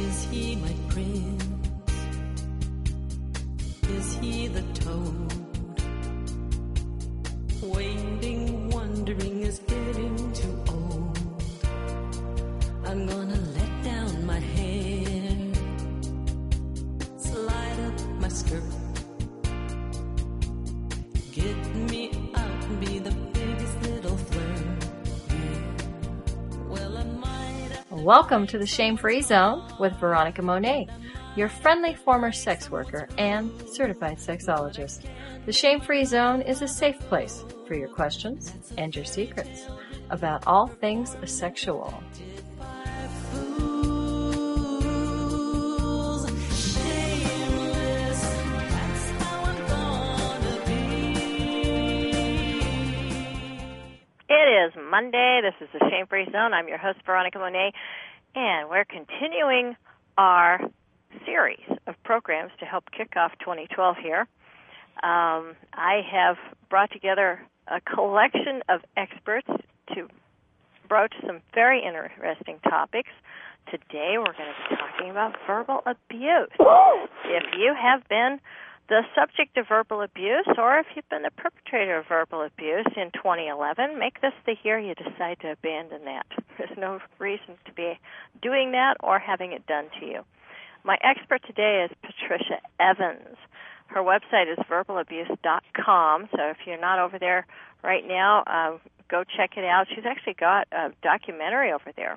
Is he my prince? Is he the toad? Waiting, wondering, is getting too old. I'm gonna let down my hair, slide up my skirt, get me out and be the biggest little flirt. Yeah. Well, I might. Welcome to the Shame-Free Zone with Veronica Monet, your friendly former sex worker and certified sexologist. The Shame-Free Zone is a safe place for your questions and your secrets about all things sexual. It is Monday. This is the Shame-Free Zone. I'm your host, Veronica Monet, and we're continuing our series of programs to help kick off 2012 here. I have brought together a collection of experts to broach some very interesting topics. Today we're going to be talking about verbal abuse. If you have been the subject of verbal abuse, or if you've been the perpetrator of verbal abuse in 2011, make this the year you decide to abandon that. There's no reason to be doing that or having it done to you. My expert today is Patricia Evans. Her website is verbalabuse.com, so if you're not over there right now, go check it out. She's actually got a documentary over there.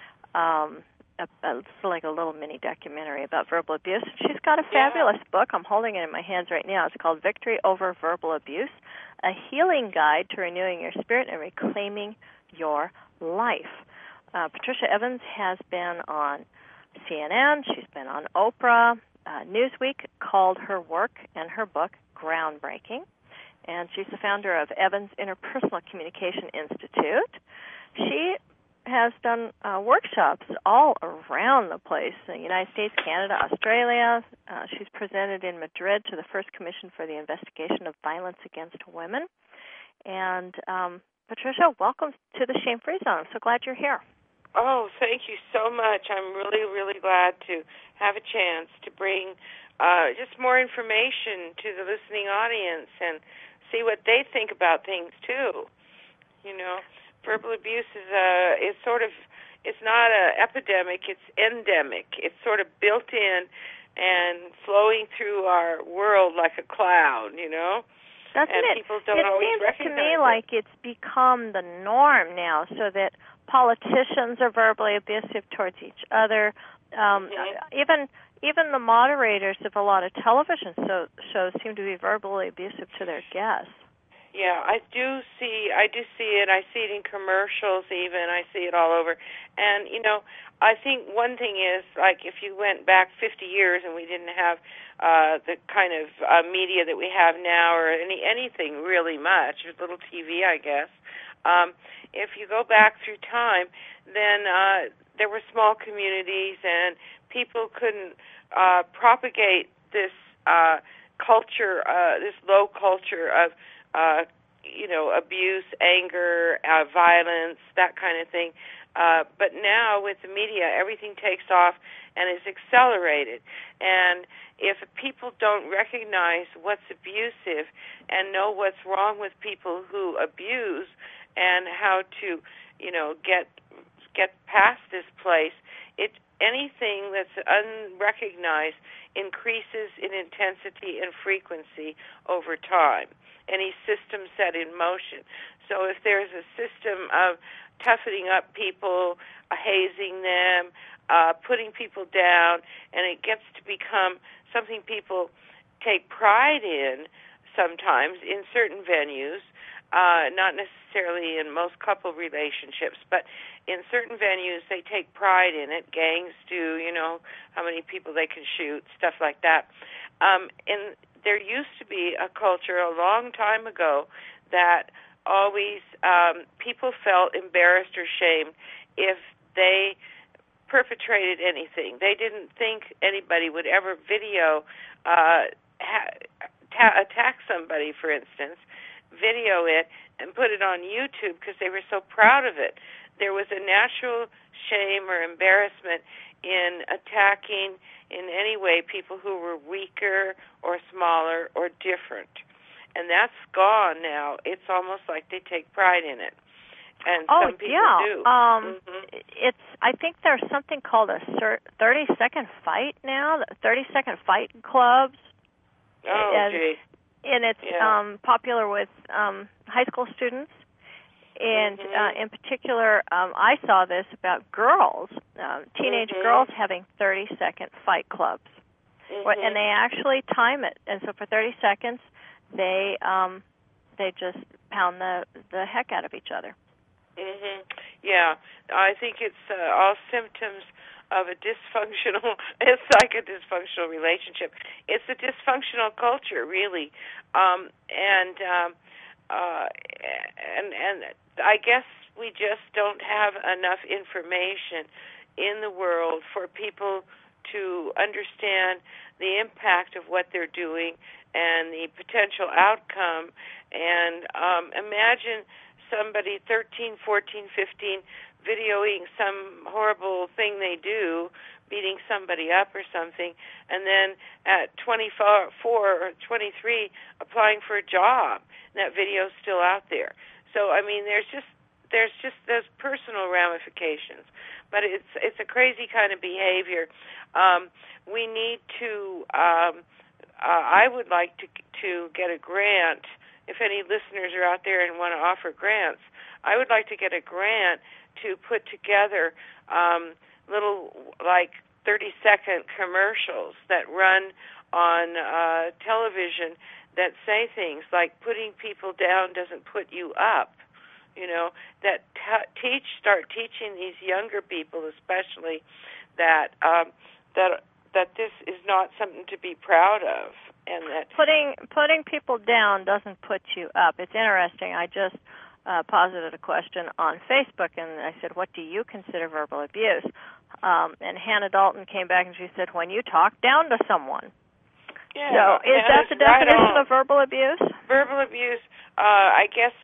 It's like a little mini documentary about verbal abuse. She's got a fabulous book. I'm holding it in my hands right now. It's called Victory Over Verbal Abuse, a healing guide to renewing your spirit and reclaiming your life. Patricia Evans has been on CNN. She's been on Oprah. Newsweek called her work and her book groundbreaking. And she's the founder of Evans Interpersonal Communication Institute. She has done workshops all around the place, the United States, Canada, Australia. She's presented in Madrid to the First Commission for the Investigation of Violence Against Women. And Patricia, welcome to the Shame-Free Zone. I'm so glad you're here. Oh, thank you so much. I'm really, really glad to have a chance to bring just more information to the listening audience and see what they think about things, too. You know, verbal abuse is sort of, it's not an epidemic, it's endemic. It's sort of built in and flowing through our world like a cloud, you know? Doesn't and it? People don't always It seems to recognize me like it's become the norm now, so that politicians are verbally abusive towards each other. Even the moderators of a lot of television shows seem to be verbally abusive to their guests. Yeah, I do see it. I see it in commercials even. I see it all over. And, you know, I think one thing is, like, if you went back 50 years and we didn't have the kind of media that we have now or anything really much, a little TV, I guess, if you go back through time, then there were small communities and people couldn't propagate this culture, this low culture of abuse, anger, violence, that kind of thing. But now with the media, everything takes off and is accelerated. And if people don't recognize what's abusive and know what's wrong with people who abuse and how to, get past this place, anything that's unrecognized increases in intensity and frequency over time. Any system set in motion. So if there's a system of toughening up people, hazing them, putting people down, and it gets to become something people take pride in sometimes in certain venues, not necessarily in most couple relationships, but in certain venues they take pride in it. Gangs do, how many people they can shoot, stuff like that. And there used to be a culture a long time ago that always people felt embarrassed or shamed if they perpetrated anything. They didn't think anybody would ever video attack somebody, for instance, video it and put it on YouTube because they were so proud of it. There was a natural shame or embarrassment in attacking in any way people who were weaker or smaller or different. And that's gone now. It's almost like they take pride in it. And some people do. It's. I think there's something called a 30-second fight now. 30-second fight clubs. Oh, gee. And it's popular with high school students. And in particular, I saw this about girls, teenage girls having 30-second fight clubs, and they actually time it. And so for 30 seconds, they just pound the heck out of each other. Yeah, I think it's all symptoms of a dysfunctional. It's like a dysfunctional relationship. It's a dysfunctional culture, really, and I guess we just don't have enough information in the world for people to understand the impact of what they're doing and the potential outcome. And imagine somebody 13, 14, 15 videoing some horrible thing they do, beating somebody up or something, and then at 24 or 23 applying for a job. And that video's still out there. So I mean, there's just those personal ramifications, but it's a crazy kind of behavior. We need to. I would like to get a grant. If any listeners are out there and want to offer grants, I would like to get a grant to put together little, like, 30-second commercials that run on television that say things like putting people down doesn't put you up, that start teaching these younger people especially that this is not something to be proud of. And that putting people down doesn't put you up. It's interesting. I just posited a question on Facebook, and I said, "What do you consider verbal abuse?" And Hannah Dalton came back and she said, "When you talk down to someone." Yeah, so is that the definition of verbal abuse? Verbal abuse, I guess,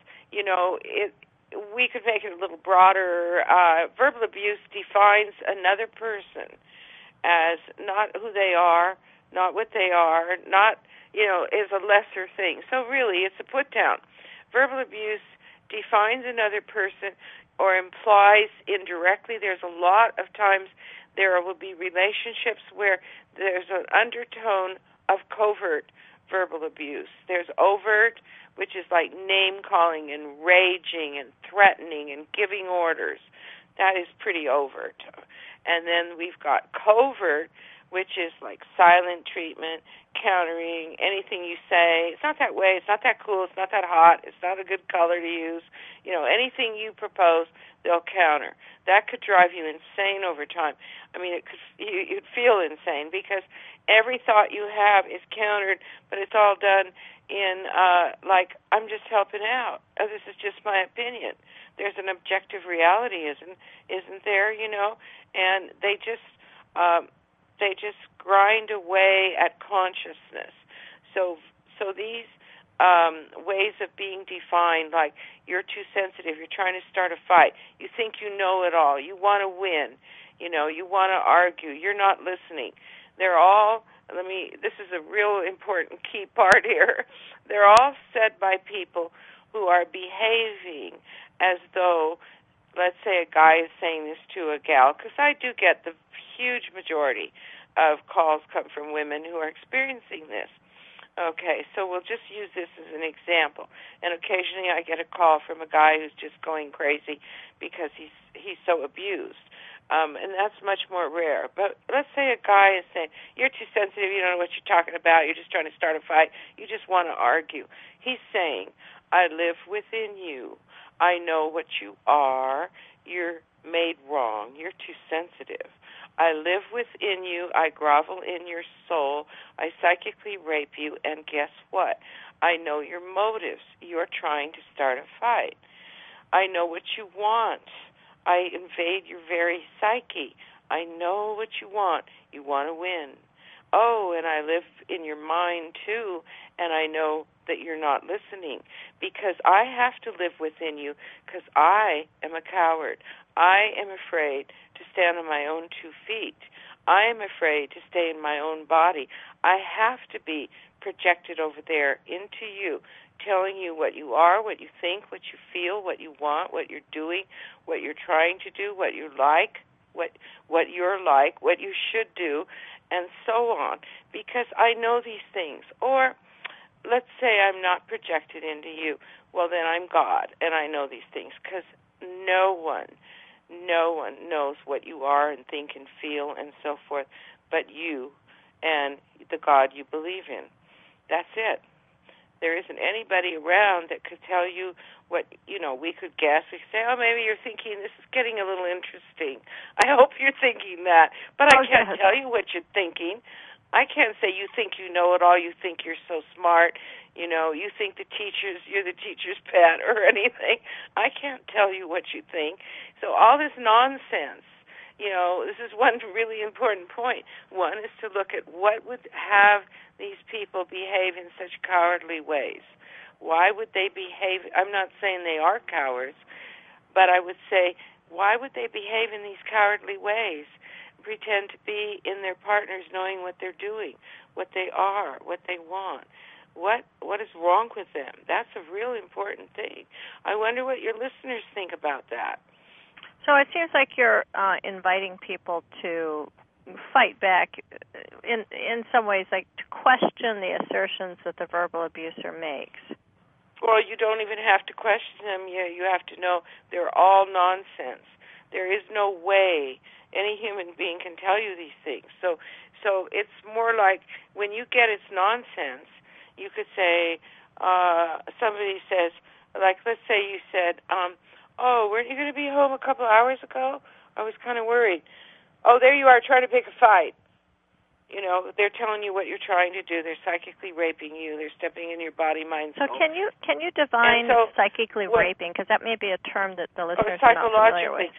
we could make it a little broader. Verbal abuse defines another person as not who they are, not what they are, not, is a lesser thing. So really, it's a put down. Verbal abuse defines another person or implies indirectly. There's a lot of times there will be relationships where there's an undertone of covert verbal abuse. There's overt, which is like name-calling and raging and threatening and giving orders. That is pretty overt. And then we've got covert, which is like silent treatment, countering anything you say. It's not that way. It's not that cool. It's not that hot. It's not a good color to use. Anything you propose, they'll counter. That could drive you insane over time. I mean, you'd feel insane because every thought you have is countered, but it's all done in like, I'm just helping out. Oh, this is just my opinion. There's an objective reality, isn't there? And they just grind away at consciousness. So these ways of being defined, like you're too sensitive, you're trying to start a fight, you think you know it all, you want to win, you want to argue, you're not listening. They're all, this is a real important key part here, they're all said by people who are behaving as though, let's say a guy is saying this to a gal, because I do get the huge majority of calls come from women who are experiencing this. Okay, so we'll just use this as an example. And occasionally I get a call from a guy who's just going crazy because he's so abused. And that's much more rare. But let's say a guy is saying, you're too sensitive, you don't know what you're talking about, you're just trying to start a fight, you just want to argue. He's saying, I live within you. I know what you are. You're made wrong. You're too sensitive. I live within you. I grovel in your soul. I psychically rape you. And guess what? I know your motives. You're trying to start a fight. I know what you want. I invade your very psyche. I know what you want. You want to win. Oh, and I live in your mind too, and I know that you're not listening because I have to live within you because I am a coward. I am afraid to stand on my own 2 feet. I am afraid to stay in my own body. I have to be projected over there into you, telling you what you are, what you think, what you feel, what you want, what you're doing, what you're trying to do, what you like, what you're like, what you should do, and so on, because I know these things. Or let's say I'm not projected into you. Well, then I'm God, and I know these things, because no one knows what you are and think and feel and so forth but you and the God you believe in. That's it. There isn't anybody around that could tell you what, we could guess. We could say, oh, maybe you're thinking this is getting a little interesting. I hope you're thinking that. But I can't tell you what you're thinking. I can't say you think you know it all, you think you're so smart, you think you're the teacher's pet or anything. I can't tell you what you think. So all this nonsense, this is one really important point. One is to look at what would have these people behave in such cowardly ways. Why would they behave? I'm not saying they are cowards, but I would say, why would they behave in these cowardly ways? Pretend to be in their partners, knowing what they're doing, what they are, what they want. What is wrong with them? That's a really important thing. I wonder what your listeners think about that. So it seems like you're inviting people to fight back in some ways, like to question the assertions that the verbal abuser makes. Well, you don't even have to question them. You have to know they're all nonsense. There is no way any human being can tell you these things. So it's more like when you get it's nonsense, you could say, somebody says, like, let's say you said, oh, weren't you going to be home a couple hours ago? I was kind of worried. Oh, there you are trying to pick a fight. They're telling you what you're trying to do. They're psychically raping you. They're stepping in your body, mind, soul. So can you define psychically raping? Because that may be a term that the listeners are not familiar with.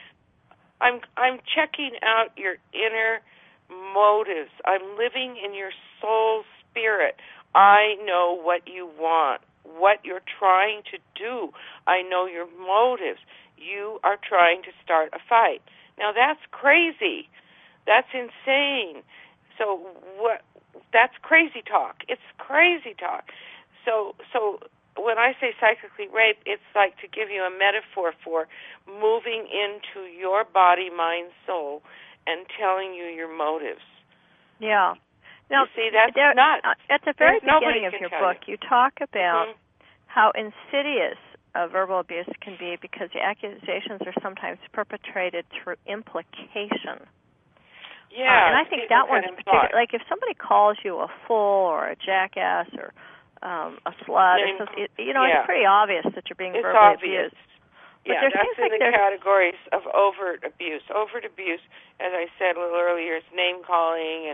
I'm checking out your inner motives. I'm living in your soul spirit. I know what you want, what you're trying to do. I know your motives. You are trying to start a fight. Now that's crazy. That's insane. So that's crazy talk. It's crazy talk. So when I say psychically rape, it's like to give you a metaphor for moving into your body, mind, soul, and telling you your motives. Yeah. Now, you see, that's nuts. At the very beginning of your book, you talk about how insidious verbal abuse can be because the accusations are sometimes perpetrated through implication. Yeah. And I think that one's particular. Like if somebody calls you a fool or a jackass or a slut, it's pretty obvious that you're being verbally abused. But yeah, that's in the categories of overt abuse. Overt abuse, as I said a little earlier, is name-calling and,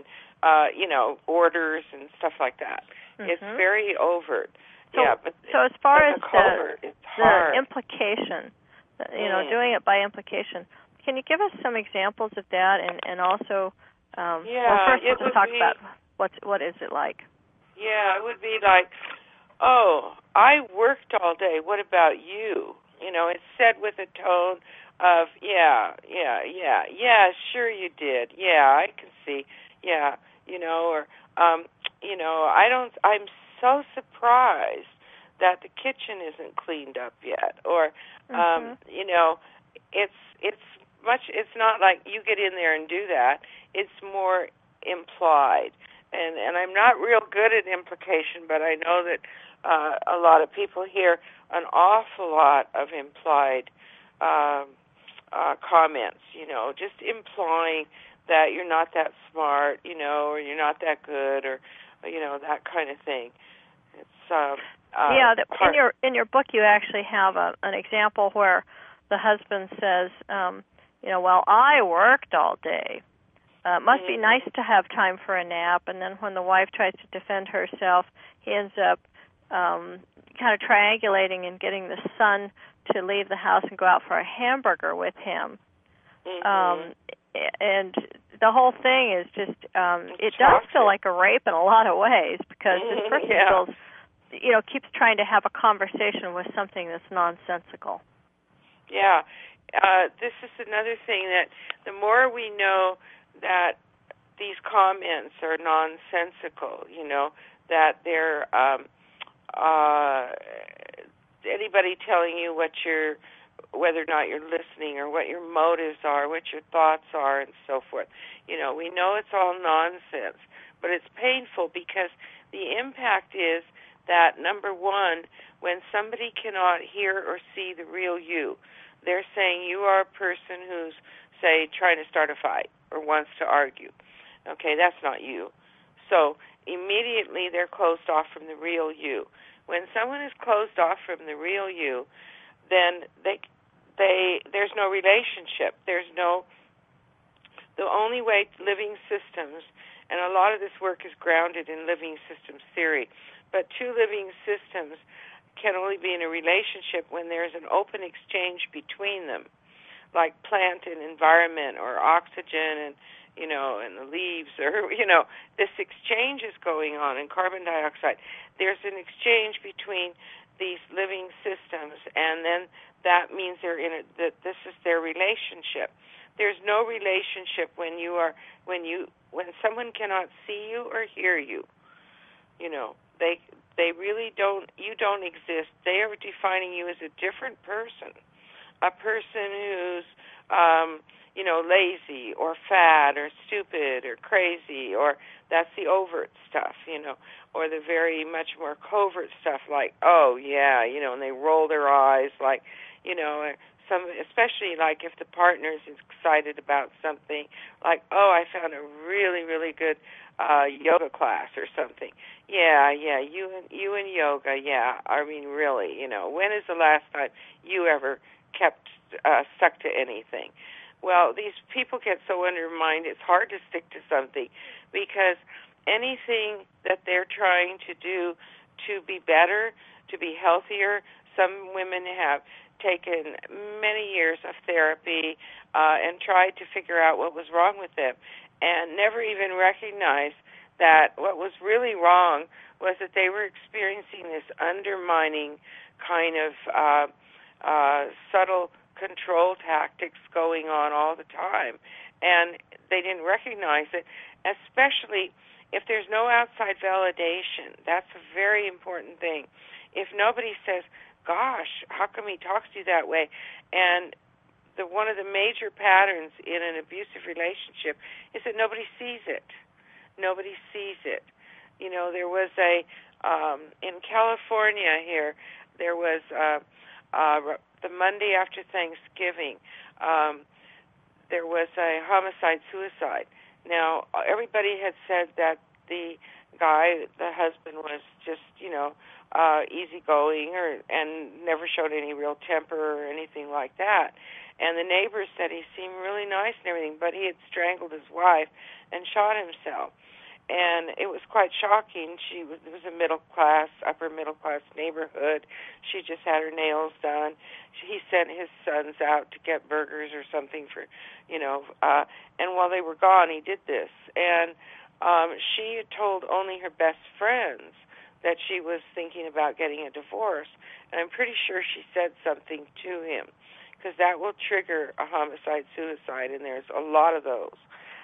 orders and stuff like that. Mm-hmm. It's very overt. So as far as the implication, doing it by implication, can you give us some examples of that? And also, first we'll just talk about what is it like? Yeah, it would be like, oh, I worked all day. What about you? It's said with a tone of, yeah, sure you did. Yeah, I can see. Yeah, I'm so surprised that the kitchen isn't cleaned up yet. Or, it's not like you get in there and do that. It's more implied. And I'm not real good at implication, but I know that a lot of people hear an awful lot of implied comments, just implying that you're not that smart, or you're not that good, or, that kind of thing. It's in your book you actually have an example where the husband says, well, I worked all day. Must be nice to have time for a nap. And then when the wife tries to defend herself, he ends up kind of triangulating and getting the son to leave the house and go out for a hamburger with him. And the whole thing is just, it does feel like a rape in a lot of ways because this person feels, keeps trying to have a conversation with something that's nonsensical. Yeah, this is another thing, that the more we know that these comments are nonsensical, that they're anybody telling you whether or not you're listening, or what your motives are, what your thoughts are, and so forth. We know it's all nonsense, but it's painful because the impact is that, number one, when somebody cannot hear or see the real you, they're saying you are a person who's, say, trying to start a fight or wants to argue. Okay, that's not you. So immediately they're closed off from the real you. When someone is closed off from the real you, then there's no relationship. The only way living systems, and a lot of this work is grounded in living systems theory, but two living systems can only be in a relationship when there's an open exchange between them, like plant and environment, or oxygen and and the leaves, or this exchange is going on in carbon dioxide. There's an exchange between these living systems, and then that means that this is their relationship. There's no relationship when someone cannot see you or hear you. They really don't. You don't exist. They are defining you as a different person, a person who's lazy or fat or stupid or crazy, or that's the overt stuff, or the very much more covert stuff, like, oh yeah, and they roll their eyes, like, especially like if the partner is excited about something, like, oh, I found a really, really good yoga class or something. Yeah, you and yoga, yeah. I mean, really, when is the last time you ever kept stuck to anything? Well, these people get so undermined, it's hard to stick to something, because anything that they're trying to do to be better, to be healthier, some women have taken many years of therapy and tried to figure out what was wrong with them, and never even recognized that what was really wrong was that they were experiencing this undermining kind of subtle control tactics going on all the time, and they didn't recognize it, especially if there's no outside validation. That's a very important thing. If nobody says, gosh, how come he talks to you that way? And one of the major patterns in an abusive relationship is that nobody sees it. Nobody sees it. There was in California here, there was the Monday after Thanksgiving, there was a homicide-suicide. Now, everybody had said that the guy, the husband, was just, easygoing and never showed any real temper or anything like that. And the neighbors said he seemed really nice and everything, but he had strangled his wife and shot himself. And it was quite shocking. It was a upper middle class neighborhood. She just had her nails done. He sent his sons out to get burgers or something for, and while they were gone, he did this. And she had told only her best friends that she was thinking about getting a divorce. And I'm pretty sure she said something to him, because that will trigger a homicide-suicide, and there's a lot of those.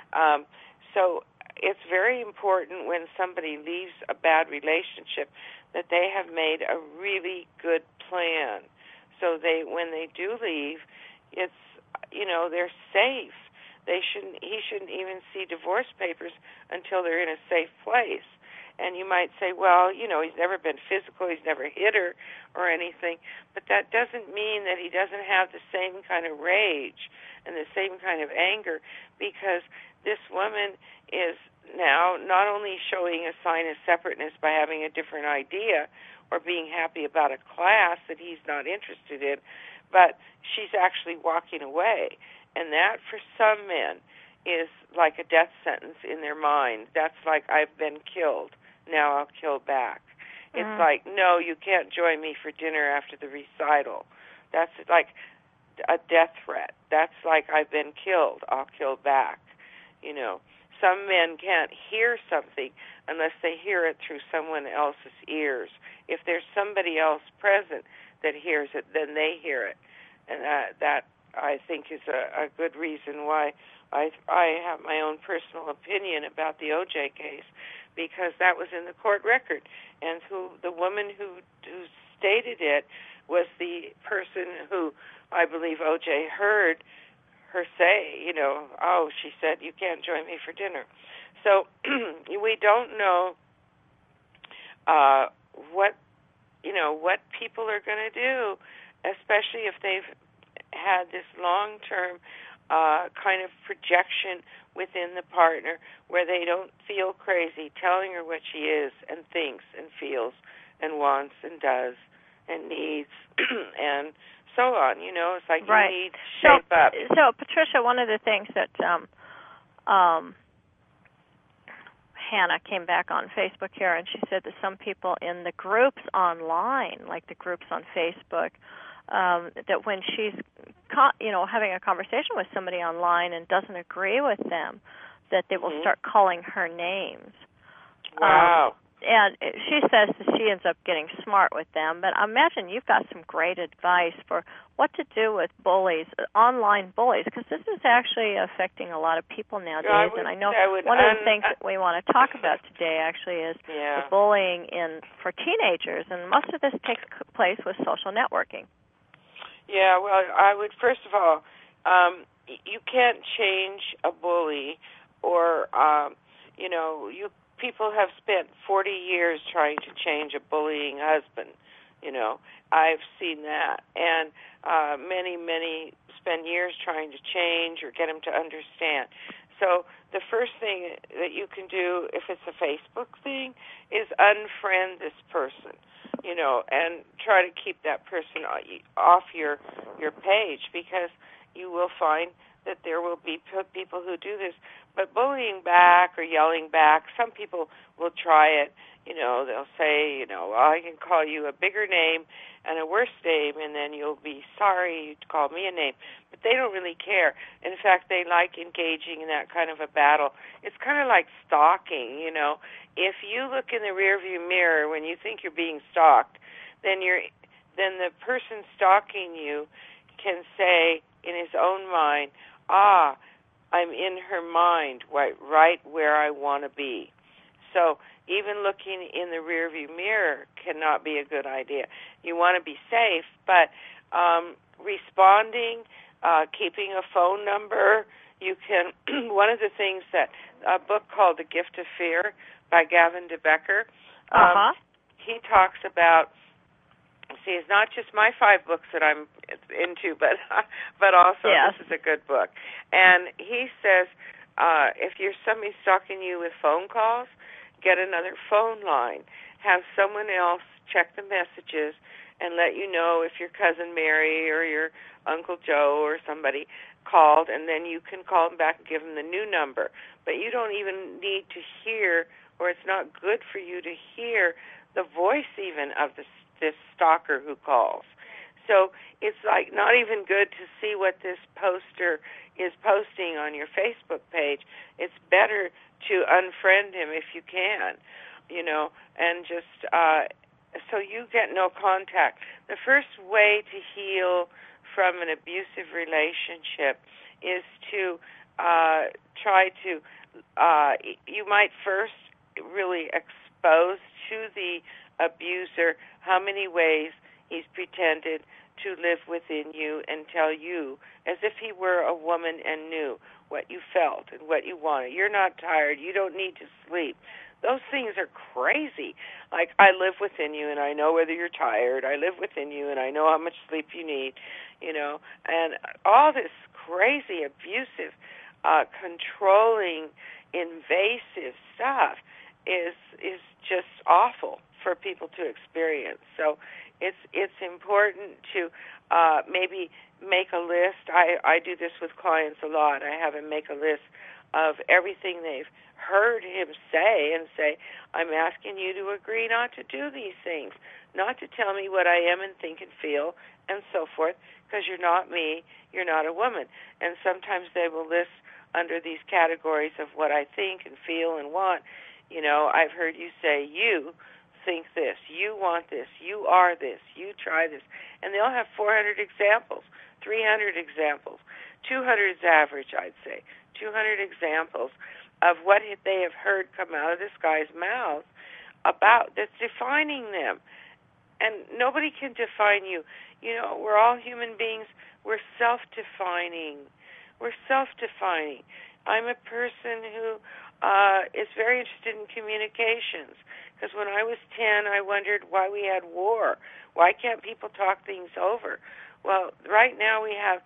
So it's very important when somebody leaves a bad relationship that they have made a really good plan. So when they do leave, it's, they're safe. He shouldn't even see divorce papers until they're in a safe place. And you might say, well, he's never been physical, he's never hit her or anything, but that doesn't mean that he doesn't have the same kind of rage and the same kind of anger, because this woman is now not only showing a sign of separateness by having a different idea or being happy about a class that he's not interested in, but she's actually walking away. And that, for some men, is like a death sentence in their mind. That's like, I've been killed, now I'll kill back. It's like, no, you can't join me for dinner after the recital. That's like a death threat. That's like, I've been killed, I'll kill back. Some men can't hear something unless they hear it through someone else's ears. If there's somebody else present that hears it, then they hear it. And that I think is a good reason why I have my own personal opinion about the O.J. case, because that was in the court record, and the woman who stated it was the person who I believe O.J. heard her say, oh, she said, you can't join me for dinner. So we don't know what people are going to do, especially if they've had this long-term kind of projection within the partner where they don't feel crazy telling her what she is and thinks and feels and wants and does and needs and so on. It's like right. You need to shape up. So, Patricia, one of the things that Hannah came back on Facebook here, and she said that some people in the groups online, like the groups on Facebook, that when she's having a conversation with somebody online and doesn't agree with them, that they will start calling her names. Wow. And she says that she ends up getting smart with them, but I imagine you've got some great advice for what to do with bullies, online bullies, because this is actually affecting a lot of people nowadays. And I know one of the things that we want to talk about today actually is the bullying for teenagers, and most of this takes place with social networking. Yeah, well, I would, first of all, you can't change a bully, or, people have spent 40 years trying to change a bullying husband. I've seen that. And many spend years trying to change or get him to understand. So the first thing that you can do, if it's a Facebook thing, is unfriend this person, and try to keep that person off your page, because you will find that there will be people who do this. But bullying back or yelling back, some people will try it. They'll say, well, I can call you a bigger name and a worse name, and then you'll be sorry you called me a name. But they don't really care. In fact, they like engaging in that kind of a battle. It's kind of like stalking, If you look in the rearview mirror when you think you're being stalked, then the person stalking you can say in his own mind, I'm in her mind, right where I want to be. So even looking in the rearview mirror cannot be a good idea. You want to be safe, but responding, keeping a phone number, you can. One of the things that a book called The Gift of Fear by Gavin de Becker, he talks about. See, it's not just my 5 books that I'm into, but also This is a good book. And he says, if you're somebody stalking you with phone calls, get another phone line. Have someone else check the messages and let you know if your cousin Mary or your Uncle Joe or somebody called, and then you can call them back and give them the new number. But you don't even need to hear, or it's not good for you to hear the voice even of this stalker who calls. So it's like not even good to see what this poster is posting on your Facebook page. It's better to unfriend him if you can, and just so you get no contact. The first way to heal from an abusive relationship is to try to, you might first really expose to the abuser how many ways he's pretended to live within you and tell you as if he were a woman and knew what you felt and what you wanted. You're not tired. You don't need to sleep. Those things are crazy. Like, I live within you and I know whether you're tired. I live within you and I know how much sleep you need, and all this crazy, abusive, controlling, invasive stuff is just awful for people to experience. So it's important to maybe make a list. I do this with clients a lot. I have them make a list of everything they've heard him say and say, I'm asking you to agree not to do these things, not to tell me what I am and think and feel and so forth, because you're not me, you're not a woman. And sometimes they will list under these categories of what I think and feel and want. I've heard you say, you think this, you want this, you are this, you try this, and they'll have 400 examples. 300 examples. 200 is average, I'd say. 200 examples of what they have heard come out of this guy's mouth about that's defining them. And nobody can define you. You know, we're all human beings. We're self-defining. We're self-defining. I'm a person who is very interested in communications, because when I was 10, I wondered why we had war. Why can't people talk things over? Well, right now we have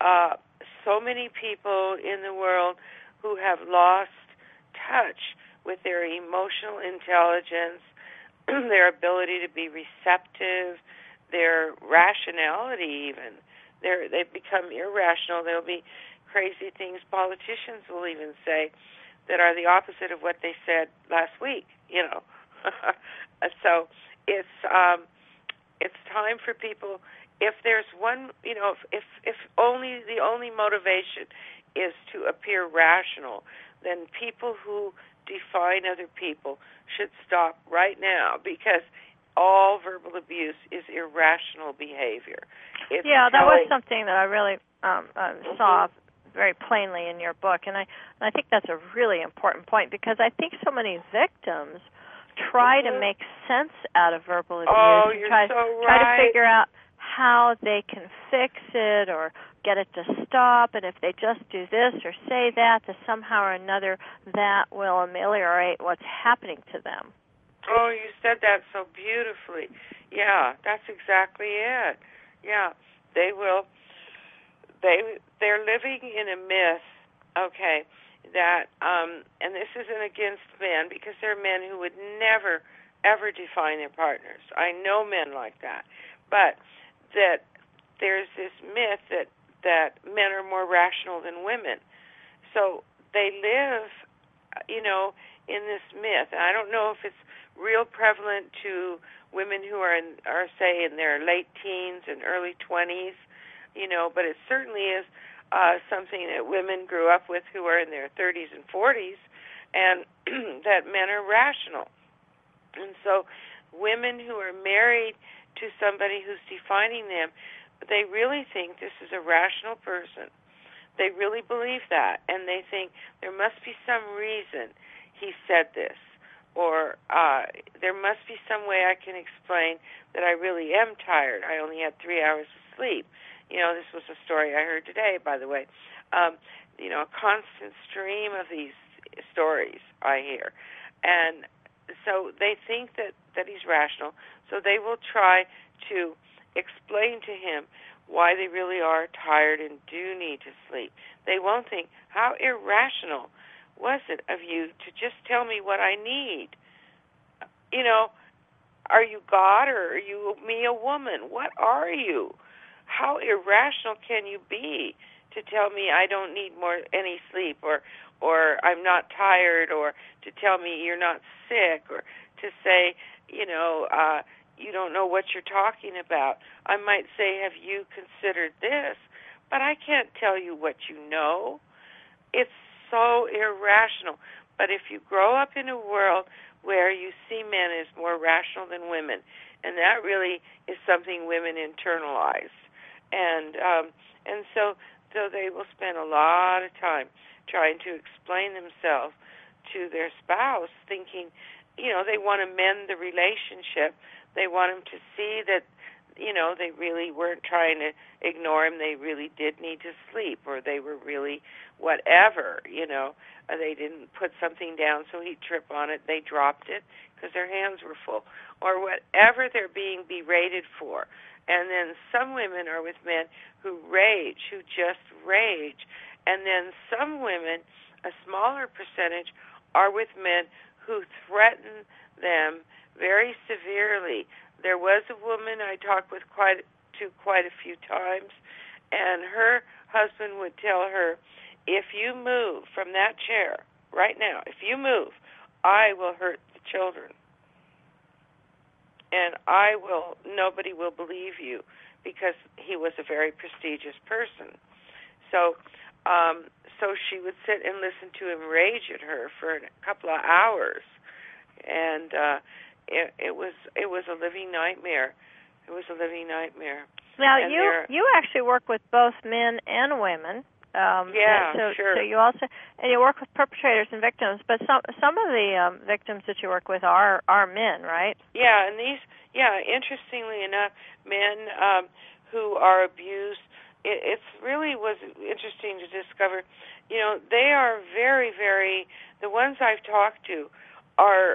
so many people in the world who have lost touch with their emotional intelligence, their ability to be receptive, their rationality even. They've become irrational. There'll be crazy things politicians will even say that are the opposite of what they said last week, you know. So it's time for people, if there's one, you know, if only the only motivation is to appear rational, then people who define other people should stop right now, because all verbal abuse is irrational behavior. It's that was something that I really saw very plainly in your book, and I think that's a really important point, because I think so many victims try to make sense out of verbal abuse. Oh, you're so right. Try to figure out how they can fix it or get it to stop, and if they just do this or say that, to somehow or another that will ameliorate what's happening to them. Oh, you said that so beautifully. Yeah, that's exactly it. Yeah, they will. They're living in a myth. Okay, that and this isn't against men, because there are men who would never ever define their partners. I know men like that, but that there's this myth that men are more rational than women. So they live, you know, in this myth. And I don't know if it's real prevalent to women who are say in their late teens and early 20s, you know, but it certainly is something that women grew up with who are in their 30s and 40s, and that men are rational. And so women who are married to somebody who's defining them, they really think this is a rational person. They really believe that, and they think there must be some reason he said this, or there must be some way I can explain that I really am tired. I only had 3 hours of sleep. You know, this was a story I heard today, by the way. You know, a constant stream of these stories I hear. And so they think that he's rational, so they will try to explain to him why they really are tired and do need to sleep. They won't think, how irrational was it of you to just tell me what I need? You know, are you God, or are you me, a woman? What are you? How irrational can you be to tell me I don't need any sleep, or I'm not tired, or to tell me you're not sick, or to say, you know, you don't know what you're talking about. I might say, have you considered this? But I can't tell you what you know. It's so irrational. But if you grow up in a world where you see men as more rational than women, and that really is something women internalize, and so they will spend a lot of time trying to explain themselves to their spouse, thinking, you know, they want to mend the relationship. They want him to see that, you know, they really weren't trying to ignore him. They really did need to sleep, or they were really whatever, you know. They didn't put something down so he'd trip on it. They dropped it because their hands were full, or whatever they're being berated for. And then some women are with men who just rage. And then some women, a smaller percentage, are with men who threaten them very severely. There was a woman I talked with quite a few times, and her husband would tell her, if you move from that chair right now, if you move, I will hurt the children. And nobody will believe you, because he was a very prestigious person. So she would sit and listen to him rage at her for a couple of hours, and it was a living nightmare It was a living nightmare. Now, And you actually work with both men and women. Sure. So you also, and you work with perpetrators and victims, but some of the victims that you work with are men, right? Yeah, and interestingly enough, men who are abused, it really was interesting to discover, they are very, very, the ones I've talked to are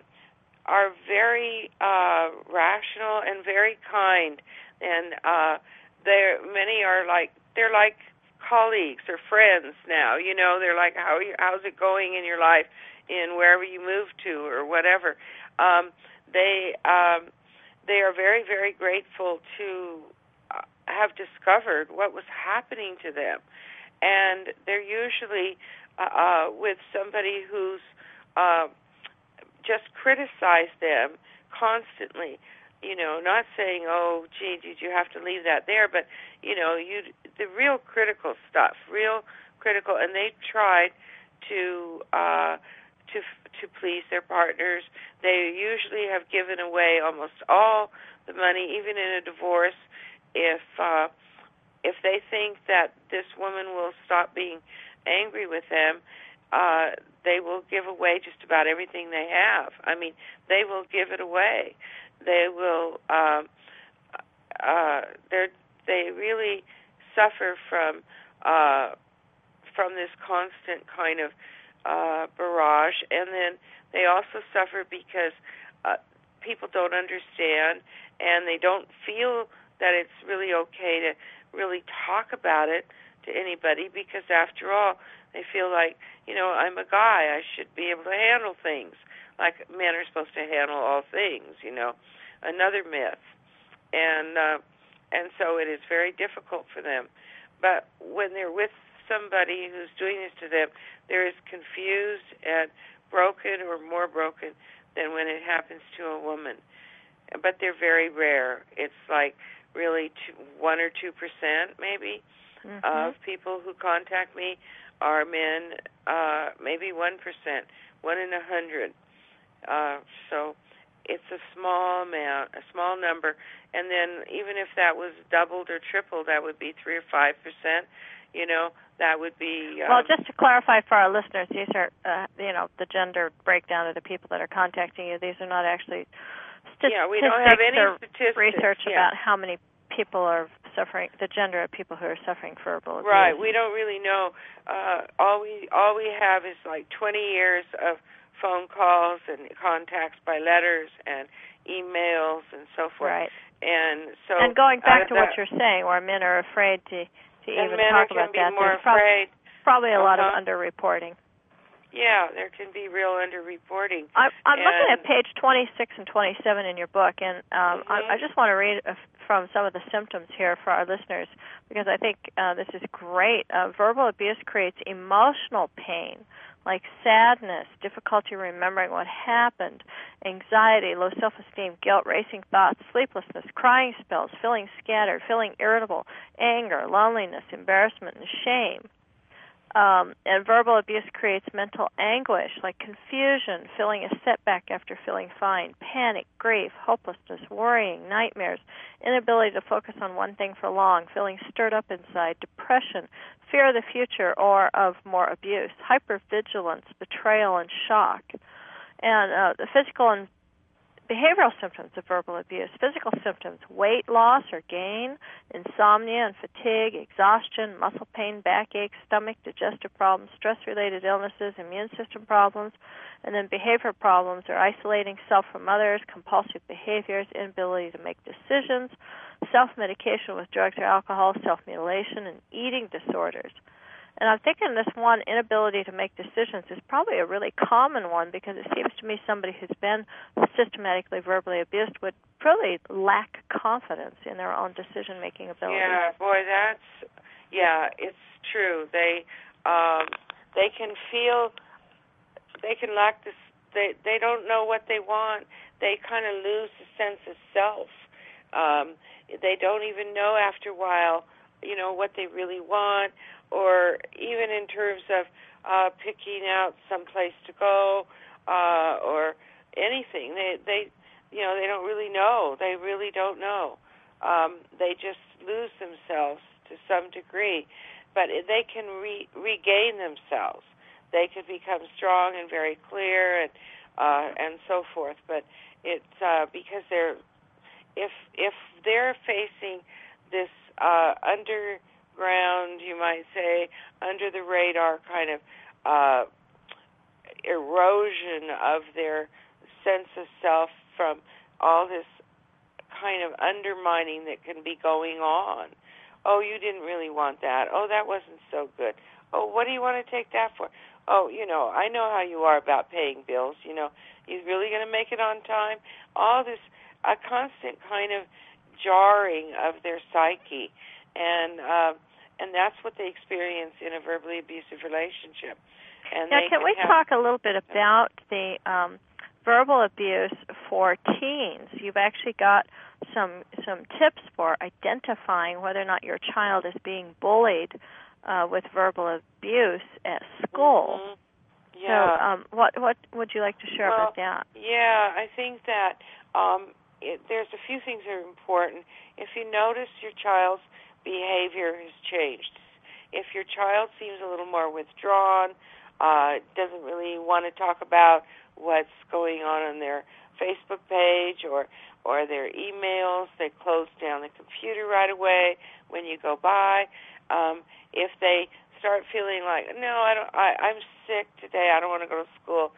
very rational and very kind, and many are they're like colleagues or friends now. They're like, how's it going in your life, in wherever you move to or whatever. They are very, very grateful to have discovered what was happening to them, and they're usually with somebody who's just criticized them constantly, not saying, oh, gee, did you have to leave that there, but, the real critical stuff, and they tried to please their partners. They usually have given away almost all the money, even in a divorce, if they think that this woman will stop being angry with them. They will give away just about everything they have. I mean, they will give it away. They will. They really suffer from this constant kind of barrage, and then they also suffer because people don't understand, and they don't feel that it's really okay to really talk about it to anybody, because after all, they feel like, I'm a guy, I should be able to handle things like men are supposed to handle all things, another myth. And so it is very difficult for them. But when they're with somebody who's doing this to them, they're as confused and broken or more broken than when it happens to a woman. But they're very rare. It's like really 1 or 2% maybe of people who contact me are men, maybe 1%, 1 in 100. So it's a small amount, a small number. And then even if that was doubled or tripled, that would be 3 or 5%. That would be. Well, just to clarify for our listeners, these are, the gender breakdown of the people that are contacting you. These are not actually statistics. Yeah, we don't have any statistics. Research about how many people are suffering, the gender of people who are suffering verbal abuse. Right. We don't really know. All we have is like 20 years of phone calls and contacts by letters and emails and so forth. Right. And so. And going back to what you're saying, where men are afraid to even talk about that, there's probably a lot of underreporting. Yeah, there can be real underreporting. I'm looking at page 26 and 27 in your book, and I just want to read from some of the symptoms here for our listeners, because I think this is great. Verbal abuse creates emotional pain, like sadness, difficulty remembering what happened, anxiety, low self-esteem, guilt, racing thoughts, sleeplessness, crying spells, feeling scattered, feeling irritable, anger, loneliness, embarrassment, and shame. And verbal abuse creates mental anguish, like confusion, feeling a setback after feeling fine, panic, grief, hopelessness, worrying, nightmares, inability to focus on one thing for long, feeling stirred up inside, depression, fear of the future or of more abuse, hypervigilance, betrayal, and shock. And the physical and behavioral symptoms of verbal abuse. Physical symptoms: weight loss or gain, insomnia and fatigue, exhaustion, muscle pain, backache, stomach, digestive problems, stress-related illnesses, immune system problems. And then behavior problems are isolating self from others, compulsive behaviors, inability to make decisions, self-medication with drugs or alcohol, self-mutilation, and eating disorders. And I'm thinking this one, inability to make decisions, is probably a really common one, because it seems to me somebody who's been systematically verbally abused would really lack confidence in their own decision-making ability. Yeah, boy, it's true. They can feel, they can lack this, they don't know what they want. They kind of lose the sense of self. They don't even know after a while, what they really want, or even in terms of picking out some place to go or anything. they don't really know. They really don't know. They just lose themselves to some degree, but they can regain themselves. They could become strong and very clear and so forth. But it's because if they're facing this underground, you might say, under the radar kind of erosion of their sense of self from all this kind of undermining that can be going on. Oh, you didn't really want that. Oh, that wasn't so good. Oh, what do you want to take that for? Oh, I know how you are about paying bills. You're really going to make it on time? All this, a constant kind of jarring of their psyche. And that's what they experience in a verbally abusive relationship. And now, can we talk a little bit about the verbal abuse for teens? You've actually got some tips for identifying whether or not your child is being bullied with verbal abuse at school. Mm-hmm. Yeah. So, what would you like to share about that? Yeah, I think that there's a few things that are important. If you notice your child's behavior has changed, if your child seems a little more withdrawn, doesn't really want to talk about what's going on their Facebook page or their emails, they close down the computer right away when you go by. If they start feeling like, no, I'm sick today, I don't want to go to school,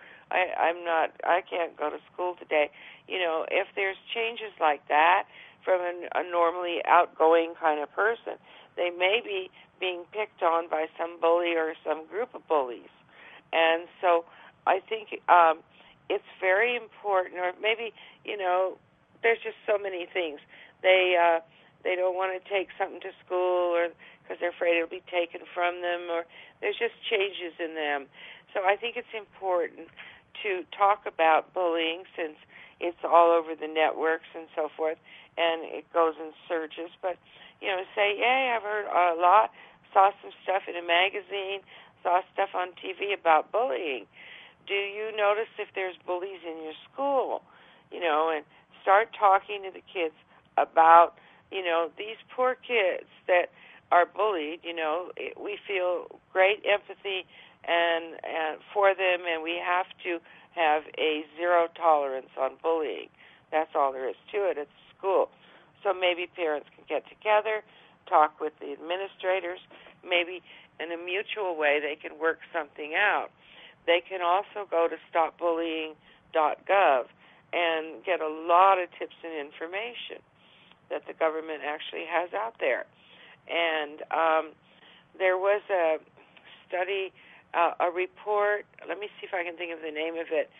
I can't go to school today. If there's changes like that from a normally outgoing kind of person, they may be being picked on by some bully or some group of bullies. And so I think it's very important, or maybe, there's just so many things. They don't want to take something to school or because they're afraid it'll be taken from them, or there's just changes in them. So I think it's important to talk about bullying since it's all over the networks and so forth, and it goes in surges. But, say, hey, I've heard a lot, saw some stuff in a magazine, saw stuff on TV about bullying. Do you notice if there's bullies in your school? And start talking to the kids about, these poor kids that are bullied. We feel great empathy and for them, and we have to have a zero tolerance on bullying. That's all there is to it at school. So maybe parents can get together, talk with the administrators, maybe in a mutual way they can work something out. They can also go to stopbullying.gov and get a lot of tips and information that the government actually has out there. And there was a study, a report, let me see if I can think of the name of it,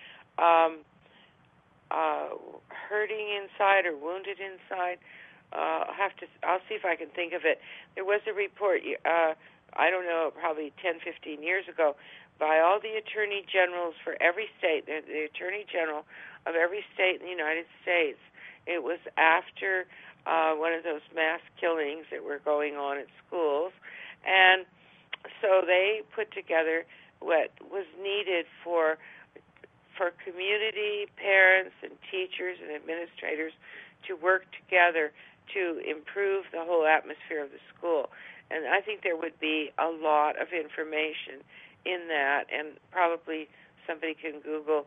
Hurting Inside or Wounded Inside. I'll see if I can think of it. There was a report, I don't know, probably 10, 15 years ago, by all the attorney generals for every state, the attorney general of every state in the United States. It was after one of those mass killings that were going on at schools. And so they put together what was needed for community, parents, and teachers and administrators to work together to improve the whole atmosphere of the school. And I think there would be a lot of information in that, and probably somebody can Google,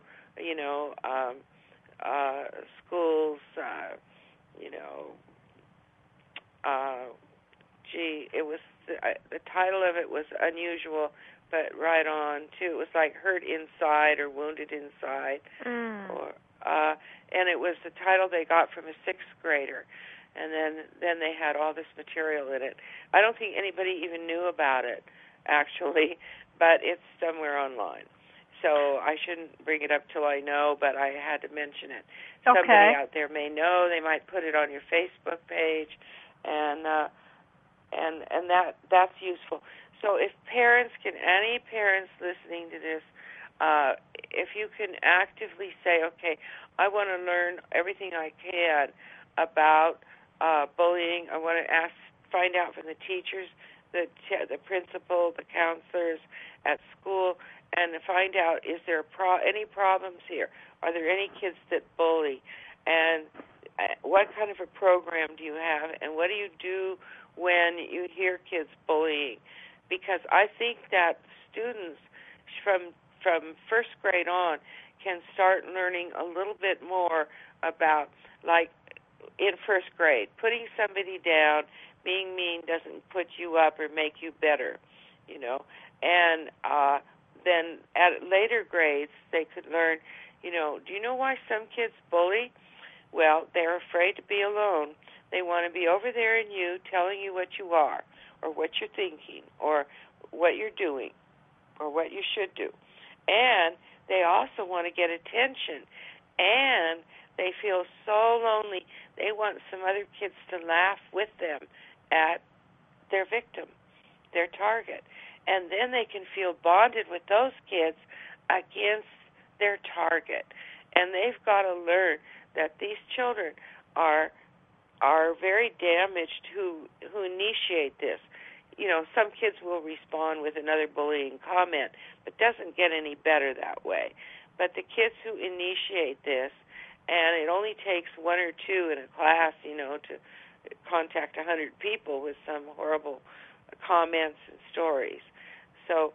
schools, it was the title of it was unusual, but right on too. It was like Hurt Inside or Wounded Inside, or and it was the title they got from a sixth grader, and then they had all this material in it. I don't think anybody even knew about it, actually, but it's somewhere online. So I shouldn't bring it up till I know, but I had to mention it. Okay. Somebody out there may know. They might put it on your Facebook page, and that's useful. So if parents can, any parents listening to this, if you can actively say, okay, I want to learn everything I can about bullying. I want to find out from the teachers, the principal, the counselors at school, and to find out, is there any problems here? Are there any kids that bully? And what kind of a program do you have, and what do you do when you hear kids bullying? Because I think that students from first grade on can start learning a little bit more about, like in first grade, putting somebody down, being mean doesn't put you up or make you better, you know. And then at later grades, they could learn, you know, do you know why some kids bully? Well, they're afraid to be alone. They want to be over there in you, telling you what you are, or what you're thinking, or what you're doing, or what you should do. And they also want to get attention. And they feel so lonely. They want some other kids to laugh with them at their victim, their target. And then they can feel bonded with those kids against their target. And they've got to learn that these children are very damaged who initiate this. You know, some kids will respond with another bullying comment, but doesn't get any better that way. But the kids who initiate this, and it only takes one or two in a class, you know, to contact 100 people with some horrible comments and stories. So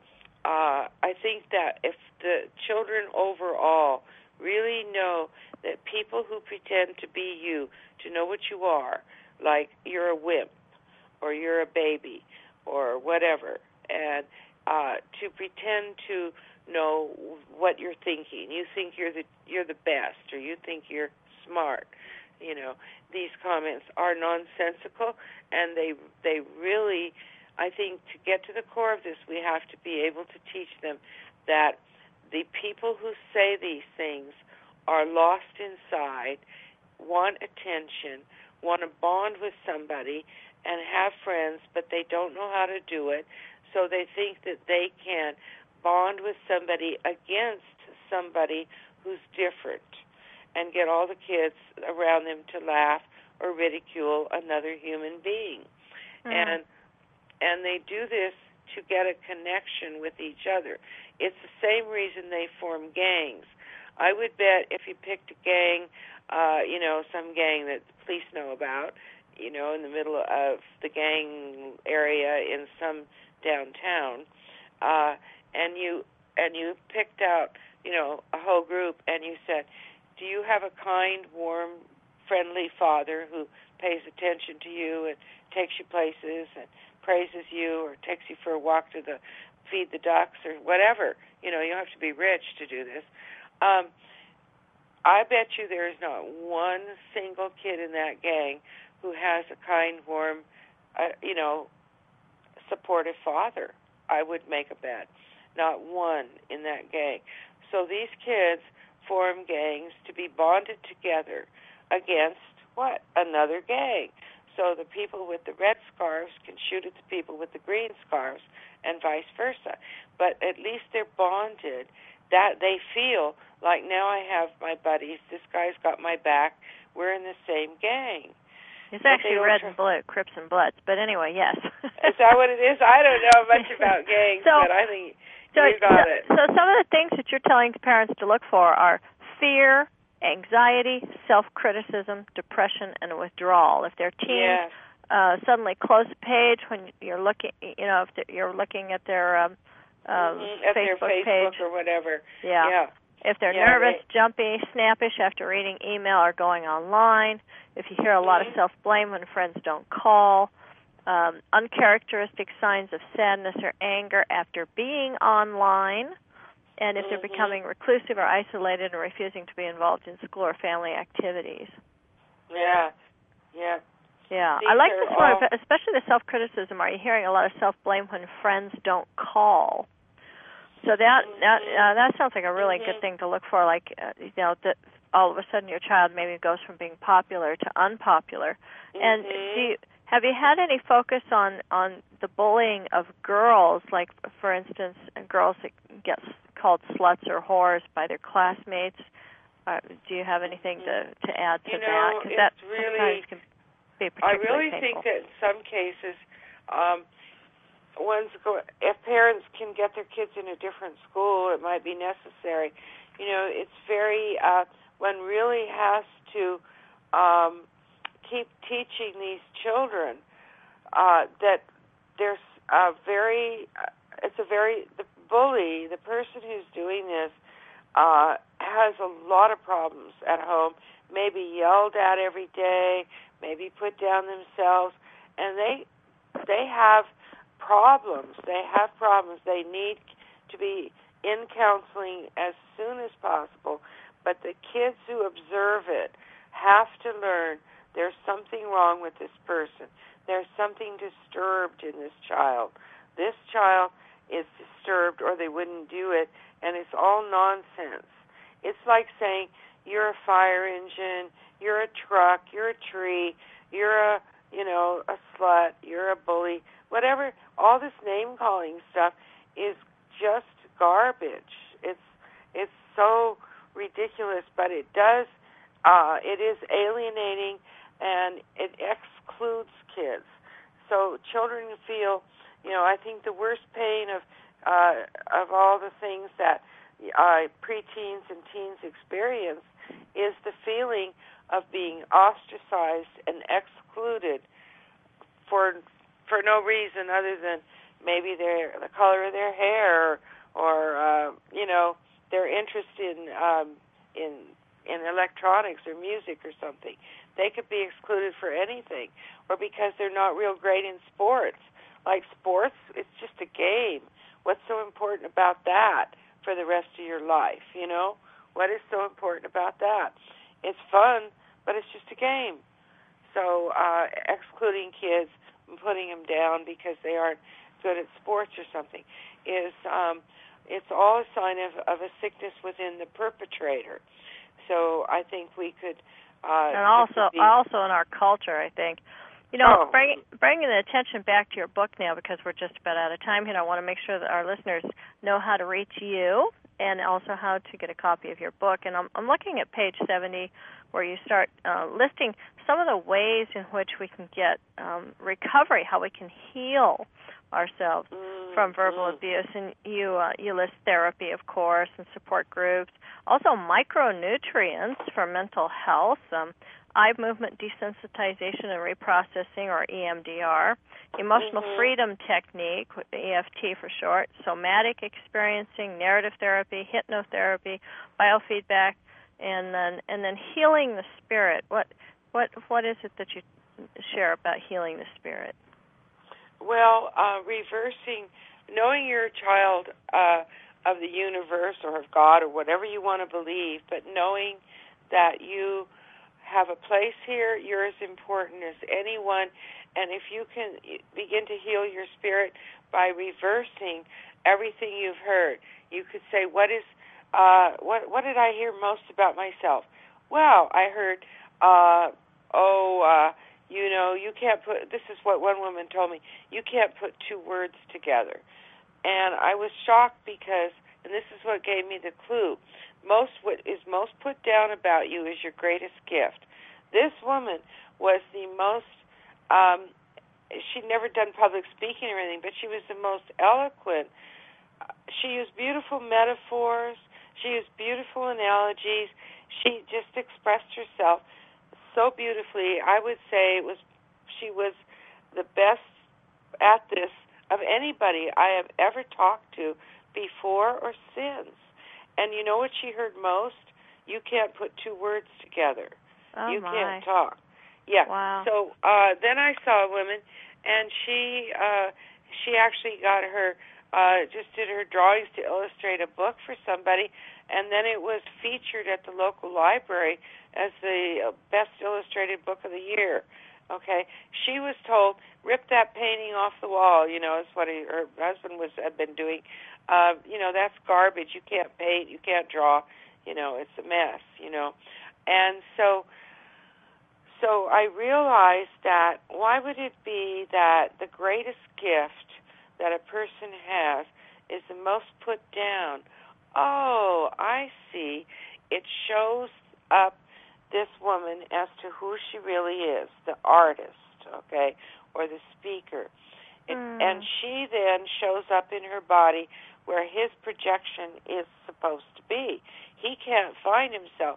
I think that if the children overall really know that people who pretend to be you, to know what you are, like you're a wimp or you're a baby or whatever, and to pretend to know what you're thinking. You think you're the best, or you think you're smart. You know, these comments are nonsensical, and they really, I think, to get to the core of this, we have to be able to teach them that the people who say these things are lost inside, want attention, want to bond with somebody and have friends, but they don't know how to do it, so they think that they can bond with somebody against somebody who's different and get all the kids around them to laugh or ridicule another human being. And they do this to get a connection with each other. It's the same reason they form gangs. I would bet if you picked a gang, you know, some gang that the police know about, you know, in the middle of the gang area in some downtown, and you picked out, you know, a whole group, and you said, do you have a kind, warm, friendly father who pays attention to you and takes you places and praises you or takes you for a walk to feed the ducks or whatever? You know, you don't have to be rich to do this. I bet you there is not one single kid in that gang who has a kind, warm, you know, supportive father. I would make a bet. Not one in that gang. So these kids form gangs to be bonded together against what? Another gang. So the people with the red scarves can shoot at the people with the green scarves and vice versa. But at least they're bonded, that they feel like, now I have my buddies, this guy's got my back, we're in the same gang. It's actually red and blue, Crips and Bloods. But anyway, yes. Is that what it is? I don't know much about gangs, but I think you got it. So some of the things that you're telling parents to look for are fear, anxiety, self-criticism, depression, and withdrawal. If their teens suddenly close the page when you're looking, you know, if you're looking at their at their Facebook page or whatever. Yeah. If they're nervous, jumpy, snappish after reading email or going online, if you hear a lot of self-blame when friends don't call, uncharacteristic signs of sadness or anger after being online, and if they're becoming reclusive or isolated and refusing to be involved in school or family activities. Yeah. I like this one, especially the self-criticism. Are you hearing a lot of self-blame when friends don't call? So that sounds like a really good thing to look for. Like, you know, that all of a sudden your child maybe goes from being popular to unpopular. And have you had any focus on the bullying of girls? Like, for instance, girls that get called sluts or whores by their classmates. Do you have anything to add to that? Because that sometimes can be particularly painful. Think that in some cases, if parents can get their kids in a different school, it might be necessary. You know, it's very one really has to keep teaching these children that there's the bully, the person who's doing this, has a lot of problems at home, maybe yelled at every day, maybe put down themselves, and they have problems. They need to be in counseling as soon as possible. But the kids who observe it have to learn there's something wrong with this person. There's something disturbed in this child. This child is disturbed or they wouldn't do it, and it's all nonsense. It's like saying you're a fire engine, you're a truck, you're a tree, you're a slut, you're a bully, whatever. All this name-calling stuff is just garbage. It's so ridiculous, but it is alienating, and it excludes kids. So children feel, I think the worst pain of all the things that preteens and teens experience is the feeling of being ostracized and excluded for no reason other than maybe the color of their hair or their interest in electronics or music or something. They could be excluded for anything, or because they're not real great in sports. Like sports, it's just a game. What's so important about that for the rest of your life, What is so important about that? It's fun, but it's just a game. So excluding kids and putting them down because they aren't good at sports or something is it's all a sign of a sickness within the perpetrator. So I think we could... and also in our culture, I think. Bringing the attention back to your book now, because we're just about out of time here, I want to make sure that our listeners know how to reach you and also how to get a copy of your book. And I'm looking at page 70 where you start listing some of the ways in which we can get recovery, how we can heal ourselves from verbal abuse. And you list therapy, of course, and support groups. Also micronutrients for mental health, eye movement desensitization and reprocessing, or EMDR, emotional freedom technique, EFT for short, somatic experiencing, narrative therapy, hypnotherapy, biofeedback, and then healing the spirit. What is it that you share about healing the spirit? Well, reversing, knowing you're a child of the universe or of God or whatever you want to believe, but knowing that you have a place here, you're as important as anyone, and if you can begin to heal your spirit by reversing everything you've heard, you could say, what did I hear most about myself? Well, I heard, you can't put, this is what one woman told me, you can't put two words together. And I was shocked because, and this is what gave me the clue, what is most put down about you is your greatest gift. This woman was the most, she'd never done public speaking or anything, but she was the most eloquent. She used beautiful metaphors. She used beautiful analogies. She just expressed herself so beautifully. I would say she was the best at this of anybody I have ever talked to before or since. And you know what she heard most? You can't put two words together. Oh, you my. can't talk. Yeah. Wow. So then I saw a woman, and she actually got her, just did her drawings to illustrate a book for somebody, and then it was featured at the local library as the best illustrated book of the year. Okay, she was told, rip that painting off the wall. Is what her husband had been doing. That's garbage. You can't paint. You can't draw. It's a mess. And so I realized that why would it be that the greatest gift that a person has is the most put down? Oh, I see. It shows up this woman as to who she really is, the artist, okay, or the speaker. And she then shows up in her body where his projection is supposed to be. He can't find himself.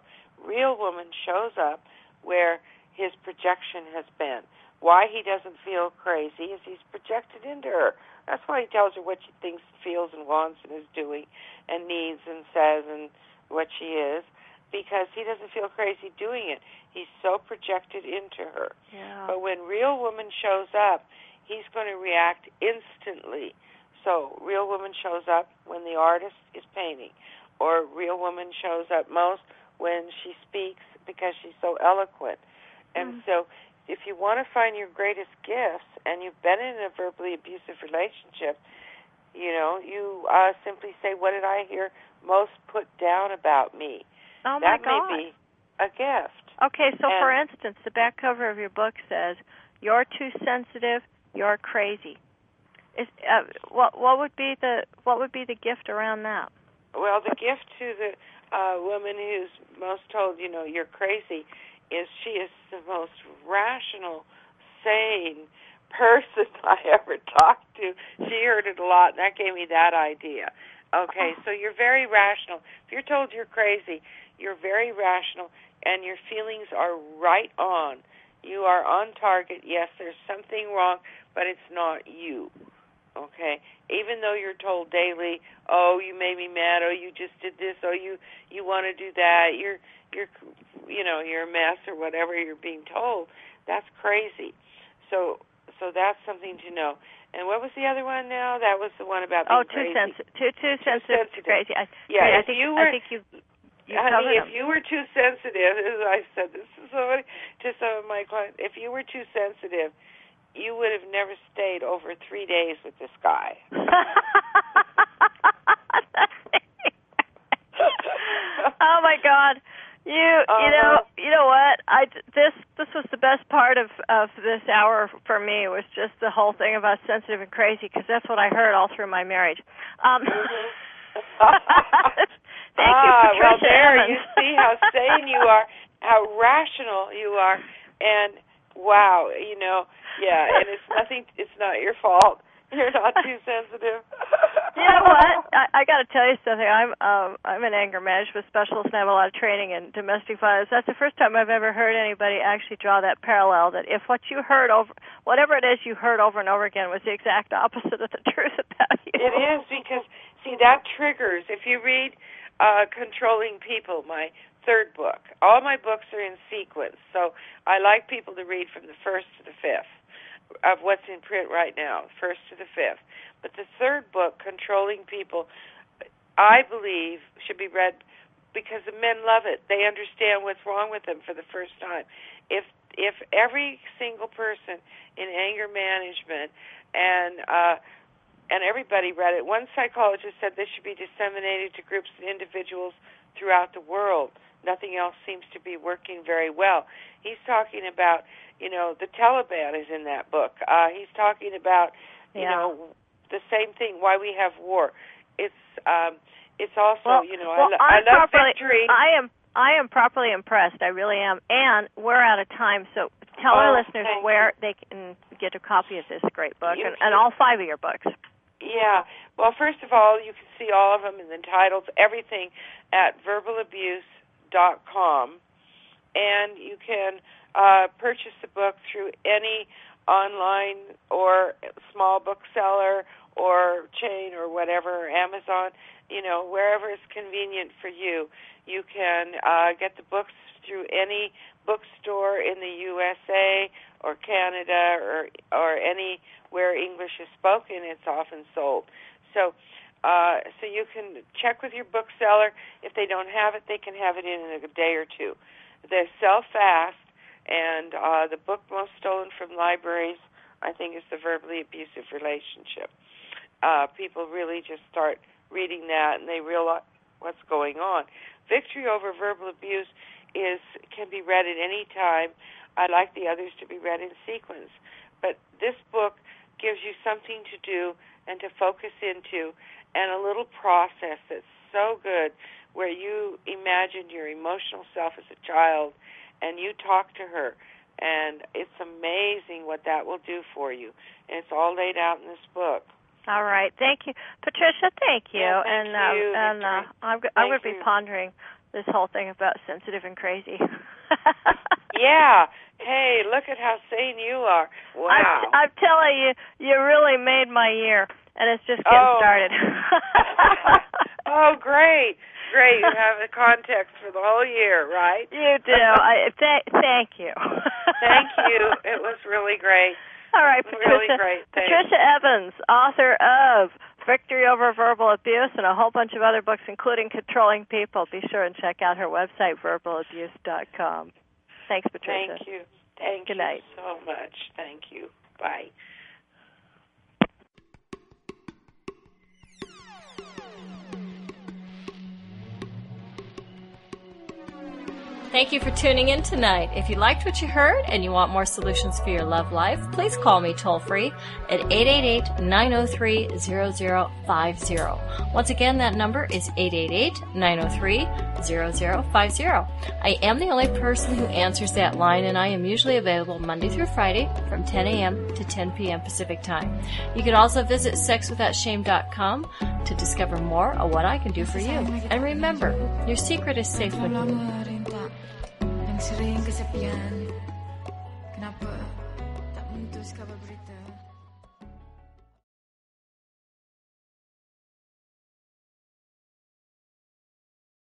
real woman shows up where his projection has been. Why he doesn't feel crazy is he's projected into her. That's why he tells her what she thinks, feels, and wants, and is doing, and needs, and says, and what she is, because he doesn't feel crazy doing it. He's so projected into her. Yeah. But when real woman shows up, he's going to react instantly. So real woman shows up when the artist is painting, or real woman shows up most when she speaks because she's so eloquent. And so if you want to find your greatest gifts and you've been in a verbally abusive relationship, you simply say, what did I hear most put down about me? Oh, that my God. may be a gift. Okay, so for instance, the back cover of your book says, "You're too sensitive. You're crazy." What would be the gift around that? Well, the gift to the woman who's most told, you're crazy, is she is the most rational, sane person I ever talked to. She heard it a lot, and that gave me that idea. Okay, so you're very rational. If you're told you're crazy, you're very rational, and your feelings are right on. You are on target. Yes, there's something wrong, but it's not you. Okay, even though you're told daily, oh, you made me mad, oh, you just did this, oh, you want to do that, you're a mess or whatever you're being told, that's crazy. So that's something to know. And what was the other one now? That was the one about being crazy. Too sensitive to crazy. I think you honey, covered if you were too sensitive, as I said this to somebody, to some of my clients, if you were too sensitive, you would have never stayed over 3 days with this guy. Oh my God! You know what? This was the best part of this hour for me, was just the whole thing about sensitive and crazy, because that's what I heard all through my marriage. Thank you, Patricia. Well, there Emmons. you see how sane you are, how rational you are, and wow, and it's not your fault. You're not too sensitive. You know what? I got to tell you something. I'm an anger management specialist, and I have a lot of training in domestic violence. That's the first time I've ever heard anybody actually draw that parallel, that if what you heard whatever it is you heard over and over again was the exact opposite of the truth about you. It is, because, see, that triggers. If you read Controlling People, my third book, all my books are in sequence, so I like people to read from the first to the fifth of what's in print right now, first to the fifth. But the third book, Controlling People, I believe should be read because the men love it. They understand what's wrong with them for the first time. If every single person in anger management and everybody read it, one psychologist said this should be disseminated to groups and individuals throughout the world. Nothing else seems to be working very well. He's talking about, the Taliban is in that book. He's talking about, the same thing, why we have war. It's also, I love victory. I am properly impressed. I really am. And we're out of time, so tell our listeners where they can get a copy of this great book and all 5 of your books. Yeah. Well, first of all, you can see all of them in the titles, everything at verbalabuse.com. And you can purchase the book through any online or small bookseller or chain or whatever, Amazon, wherever it's convenient for you. You can get the books through any bookstore in the USA or Canada or anywhere English is spoken. It's often sold. So you can check with your bookseller. If they don't have it, they can have it in a day or two. They sell fast, and the book most stolen from libraries, I think, is The Verbally Abusive Relationship. People really just start reading that, and they realize what's going on. Victory Over Verbal Abuse can be read at any time. I like the others to be read in sequence. But this book gives you something to do and to focus into, and a little process that's so good, where you imagined your emotional self as a child and you talk to her, and it's amazing what that will do for you. And it's all laid out in this book. All right. Thank you. Patricia, thank you. Yeah, thank you, I'm going to be pondering this whole thing about sensitive and crazy. Yeah. Hey, look at how sane you are. Wow. I'm telling you, you really made my year, and it's just getting started. Oh, great. Great. You have the context for the whole year, right? You do. Thank you. Thank you. It was really great. All right, Really great. Thanks. Patricia Evans, author of Victory Over Verbal Abuse and a whole bunch of other books, including Controlling People. Be sure and check out her website, verbalabuse.com. Thanks, Patricia. Thank you. Thank Good you night. so much. Thank you. Bye. Thank you for tuning in tonight. If you liked what you heard and you want more solutions for your love life, please call me toll-free at 888-903-0050. Once again, that number is 888-903-0050. I am the only person who answers that line, and I am usually available Monday through Friday from 10 a.m. to 10 p.m. Pacific Time. You can also visit sexwithoutshame.com to discover more of what I can do for you. And remember, your secret is safe with you. Sering kesepian, kenapa tak memutus kabar berita?